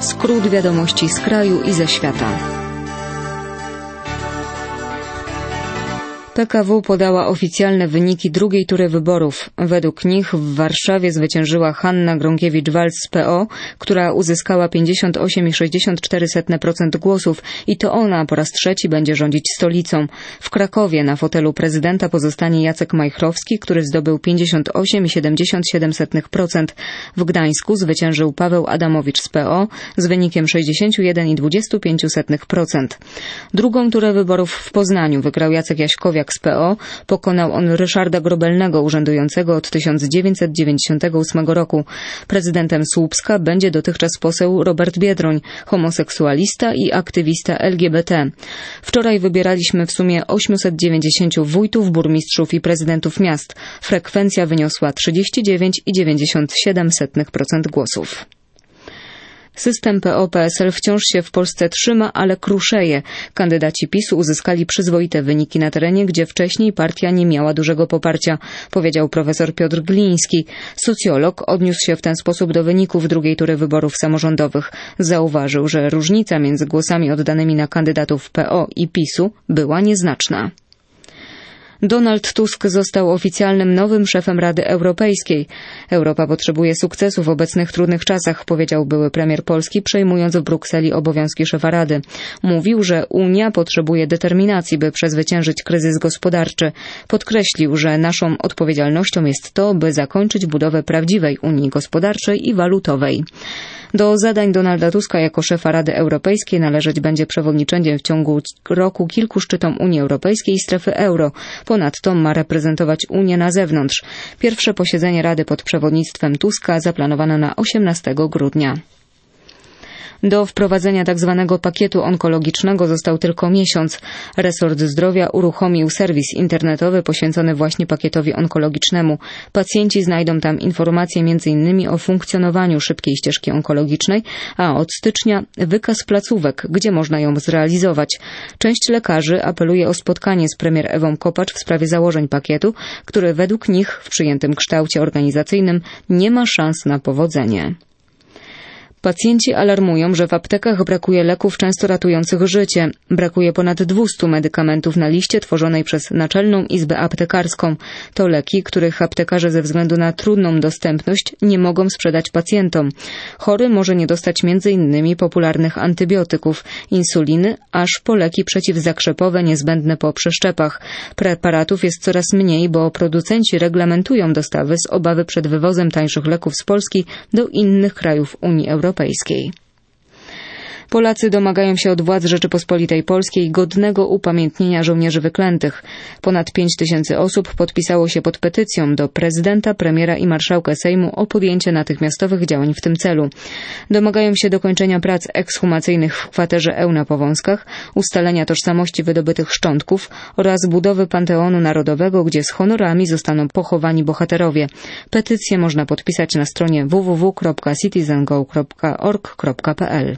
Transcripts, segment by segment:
Skrót wiadomości z kraju i ze świata. PKW podała oficjalne wyniki drugiej tury wyborów. Według nich w Warszawie zwyciężyła Hanna Gronkiewicz-Waltz z PO, która uzyskała 58,64% głosów i to ona po raz trzeci będzie rządzić stolicą. W Krakowie na fotelu prezydenta pozostanie Jacek Majchrowski, który zdobył 58,77%. W Gdańsku zwyciężył Paweł Adamowicz z PO z wynikiem 61,25%. Drugą turę wyborów w Poznaniu wygrał Jacek Jaśkowiak z PO, pokonał on Ryszarda Grobelnego, urzędującego od 1998 roku. Prezydentem Słupska będzie dotychczas poseł Robert Biedroń, homoseksualista i aktywista LGBT. Wczoraj wybieraliśmy w sumie 890 wójtów, burmistrzów i prezydentów miast. Frekwencja wyniosła 39,97% głosów. System PO-PSL wciąż się w Polsce trzyma, ale kruszeje. Kandydaci PiS-u uzyskali przyzwoite wyniki na terenie, gdzie wcześniej partia nie miała dużego poparcia, powiedział profesor Piotr Gliński. Socjolog odniósł się w ten sposób do wyników drugiej tury wyborów samorządowych. Zauważył, że różnica między głosami oddanymi na kandydatów PO i PiS-u była nieznaczna. Donald Tusk został oficjalnym nowym szefem Rady Europejskiej. Europa potrzebuje sukcesu w obecnych trudnych czasach, powiedział były premier Polski, przejmując w Brukseli obowiązki szefa Rady. Mówił, że Unia potrzebuje determinacji, by przezwyciężyć kryzys gospodarczy. Podkreślił, że naszą odpowiedzialnością jest to, by zakończyć budowę prawdziwej Unii gospodarczej i walutowej. Do zadań Donalda Tuska jako szefa Rady Europejskiej należeć będzie przewodniczenie w ciągu roku kilku szczytom Unii Europejskiej i strefy euro. Ponadto ma reprezentować Unię na zewnątrz. Pierwsze posiedzenie Rady pod przewodnictwem Tuska zaplanowano na 18 grudnia. Do wprowadzenia tzw. pakietu onkologicznego został tylko miesiąc. Resort Zdrowia uruchomił serwis internetowy poświęcony właśnie pakietowi onkologicznemu. Pacjenci znajdą tam informacje m.in. o funkcjonowaniu szybkiej ścieżki onkologicznej, a od stycznia wykaz placówek, gdzie można ją zrealizować. Część lekarzy apeluje o spotkanie z premier Ewą Kopacz w sprawie założeń pakietu, który według nich w przyjętym kształcie organizacyjnym nie ma szans na powodzenie. Pacjenci alarmują, że w aptekach brakuje leków często ratujących życie. Brakuje ponad 200 medykamentów na liście tworzonej przez Naczelną Izbę Aptekarską. To leki, których aptekarze ze względu na trudną dostępność nie mogą sprzedać pacjentom. Chory może nie dostać m.in. popularnych antybiotyków, insuliny, aż po leki przeciwzakrzepowe niezbędne po przeszczepach. Preparatów jest coraz mniej, bo producenci reglamentują dostawy z obawy przed wywozem tańszych leków z Polski do innych krajów Unii Europejskiej. Polacy domagają się od władz Rzeczypospolitej Polskiej godnego upamiętnienia żołnierzy wyklętych. Ponad 5 000 osób podpisało się pod petycją do prezydenta, premiera i marszałka Sejmu o podjęcie natychmiastowych działań w tym celu. Domagają się dokończenia prac ekshumacyjnych w kwaterze Eł na Powązkach, ustalenia tożsamości wydobytych szczątków oraz budowy Panteonu Narodowego, gdzie z honorami zostaną pochowani bohaterowie. Petycję można podpisać na stronie www.citizengo.org.pl.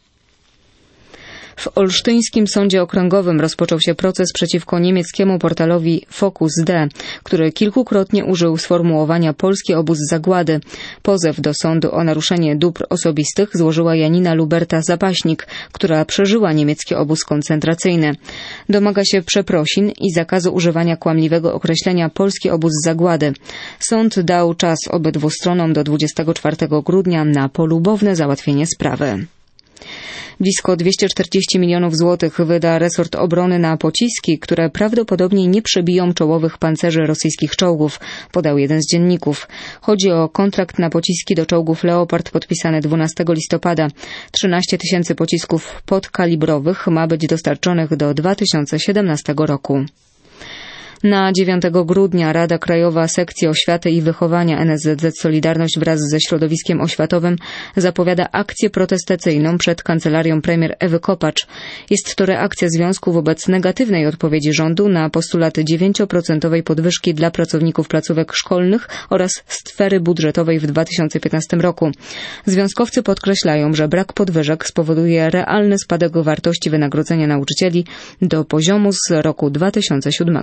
W Olsztyńskim Sądzie Okręgowym rozpoczął się proces przeciwko niemieckiemu portalowi Focus.de, który kilkukrotnie użył sformułowania polski obóz zagłady. Pozew do sądu o naruszenie dóbr osobistych złożyła Janina Luberta-Zapaśnik, która przeżyła niemiecki obóz koncentracyjny. Domaga się przeprosin i zakazu używania kłamliwego określenia polski obóz zagłady. Sąd dał czas obydwu stronom do 24 grudnia na polubowne załatwienie sprawy. Blisko 240 milionów złotych wyda resort obrony na pociski, które prawdopodobnie nie przebiją czołowych pancerzy rosyjskich czołgów, podał jeden z dzienników. Chodzi o kontrakt na pociski do czołgów Leopard podpisany 12 listopada. 13 000 pocisków podkalibrowych ma być dostarczonych do 2017 roku. Na 9 grudnia Rada Krajowa Sekcji Oświaty i Wychowania NSZZ Solidarność wraz ze środowiskiem oświatowym zapowiada akcję protestacyjną przed kancelarią premier Ewy Kopacz. Jest to reakcja związku wobec negatywnej odpowiedzi rządu na postulat 9% podwyżki dla pracowników placówek szkolnych oraz sfery budżetowej w 2015 roku. Związkowcy podkreślają, że brak podwyżek spowoduje realny spadek wartości wynagrodzenia nauczycieli do poziomu z roku 2007.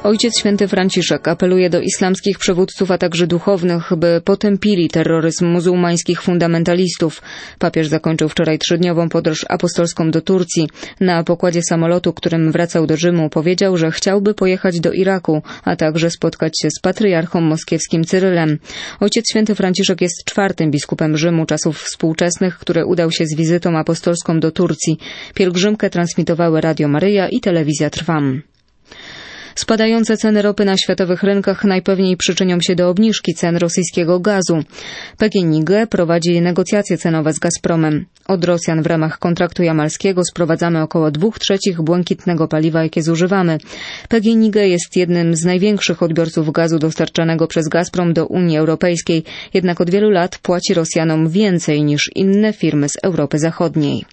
Ojciec Święty Franciszek apeluje do islamskich przywódców, a także duchownych, by potępili terroryzm muzułmańskich fundamentalistów. Papież zakończył wczoraj 3-dniową podróż apostolską do Turcji. Na pokładzie samolotu, którym wracał do Rzymu, powiedział, że chciałby pojechać do Iraku, a także spotkać się z patriarchą moskiewskim Cyrylem. Ojciec Święty Franciszek jest 4. biskupem Rzymu czasów współczesnych, który udał się z wizytą apostolską do Turcji. Pielgrzymkę transmitowały Radio Maryja i Telewizja Trwam. Spadające ceny ropy na światowych rynkach najpewniej przyczynią się do obniżki cen rosyjskiego gazu. PGNiG prowadzi negocjacje cenowe z Gazpromem. Od Rosjan w ramach kontraktu jamalskiego sprowadzamy około 2/3 błękitnego paliwa, jakie zużywamy. PGNiG jest jednym z największych odbiorców gazu dostarczanego przez Gazprom do Unii Europejskiej, jednak od wielu lat płaci Rosjanom więcej niż inne firmy z Europy Zachodniej.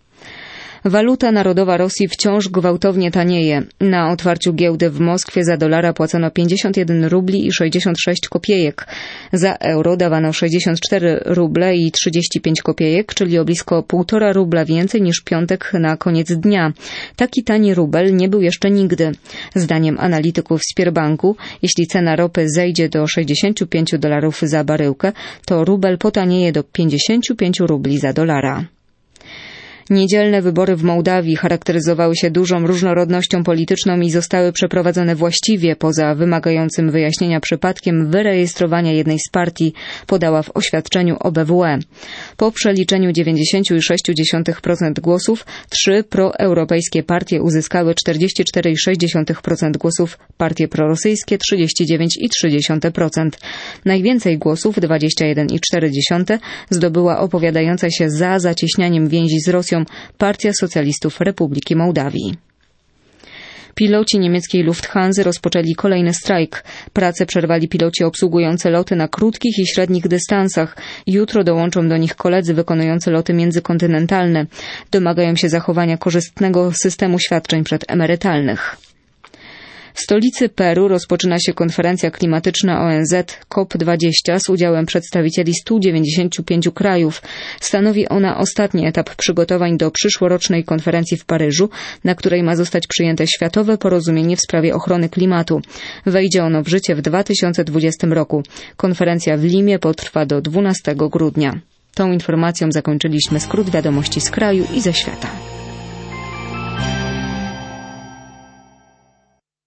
Waluta narodowa Rosji wciąż gwałtownie tanieje. Na otwarciu giełdy w Moskwie za dolara płacono 51 rubli i 66 kopiejek. Za euro dawano 64 ruble i 35 kopiejek, czyli o blisko 1,5 rubla więcej niż piątek na koniec dnia. Taki tani rubel nie był jeszcze nigdy. Zdaniem analityków Sberbanku, jeśli cena ropy zejdzie do $65 za baryłkę, to rubel potanieje do 55 rubli za dolara. Niedzielne wybory w Mołdawii charakteryzowały się dużą różnorodnością polityczną i zostały przeprowadzone właściwie, poza wymagającym wyjaśnienia przypadkiem wyrejestrowania jednej z partii, podała w oświadczeniu OBWE. Po przeliczeniu 90,6% głosów 3 proeuropejskie partie uzyskały 44,6% głosów, partie prorosyjskie 39,3%. Najwięcej głosów, 21,4%, zdobyła opowiadająca się za zacieśnianiem więzi z Rosją Partia Socjalistów Republiki Mołdawii. Piloci niemieckiej Lufthansa rozpoczęli kolejny strajk. Pracę przerwali piloci obsługujący loty na krótkich i średnich dystansach. Jutro dołączą do nich koledzy wykonujący loty międzykontynentalne. Domagają się zachowania korzystnego systemu świadczeń przedemerytalnych. W stolicy Peru rozpoczyna się konferencja klimatyczna ONZ COP20 z udziałem przedstawicieli 195 krajów. Stanowi ona ostatni etap przygotowań do przyszłorocznej konferencji w Paryżu, na której ma zostać przyjęte światowe porozumienie w sprawie ochrony klimatu. Wejdzie ono w życie w 2020 roku. Konferencja w Limie potrwa do 12 grudnia. Tą informacją zakończyliśmy skrót wiadomości z kraju i ze świata.